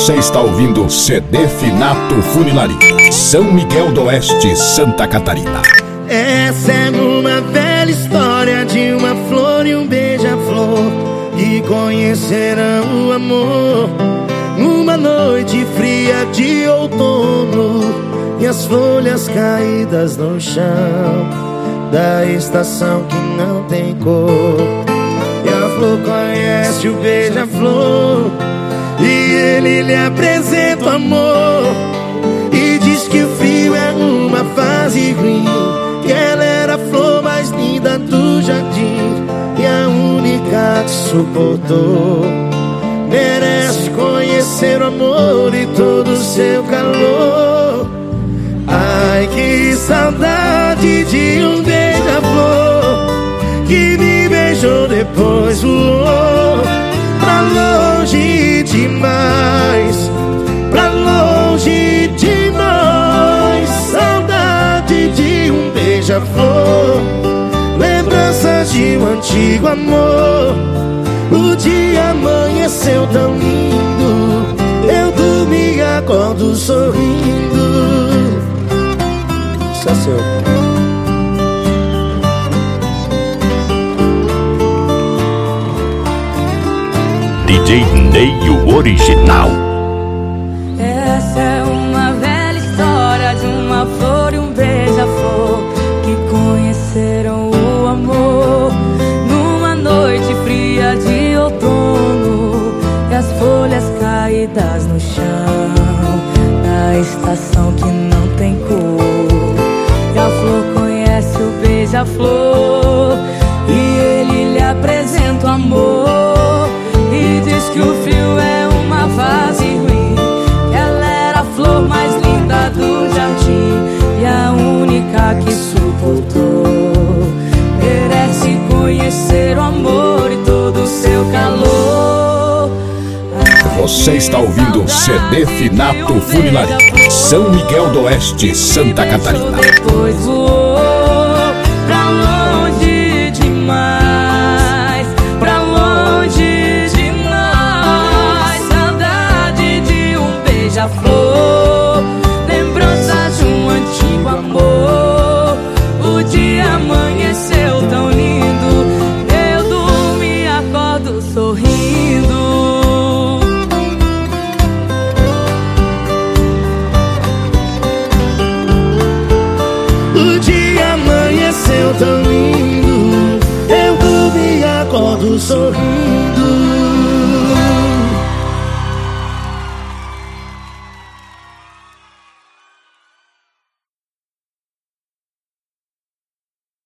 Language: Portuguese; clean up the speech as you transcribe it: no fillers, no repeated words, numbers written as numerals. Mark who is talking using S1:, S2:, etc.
S1: Você está ouvindo CD Finato Funilaria, São Miguel do Oeste, Santa Catarina.
S2: Essa é uma velha história de uma flor e um beija-flor que conheceram o amor numa noite fria de outono, e as folhas caídas no chão da estação que não tem cor. E a flor conhece o beija-flor e ele lhe apresenta o amor, e diz que o frio é uma fase ruim, que ela era a flor mais linda do jardim e a única que suportou. Merece conhecer o amor e todo o seu calor. Ai, que saudade de um beija-flor que me beijou, depois voou pra longe demais, pra longe de nós. Saudade de um beija-flor, lembranças de um antigo amor. O dia amanheceu tão lindo, eu dormi e acordo sorrindo. Só seu.
S1: DJ Ney, o original.
S3: Essa é uma velha história de uma flor e um beija-flor que conheceram o amor numa noite fria de outono, e as folhas caídas no chão da estação que não tem cor. E a flor conhece o beija-flor e ele lhe apresenta o amor, e diz que o frio é uma fase ruim, que ela era a flor mais linda do jardim e a única que suportou. Merece conhecer o amor e todo o seu calor.
S1: Você está ouvindo CD Finato Funilaria, São Miguel do Oeste, Santa Catarina.
S3: Depois voou pra longe demais, pra longe de nós. Saudade de um beija-flor, lembranças de um antigo amor. O dia amanheceu tão lindo, eu durmo e acordo sorrindo.
S2: O dia amanheceu tão lindo, eu dormi e acordo sorrindo.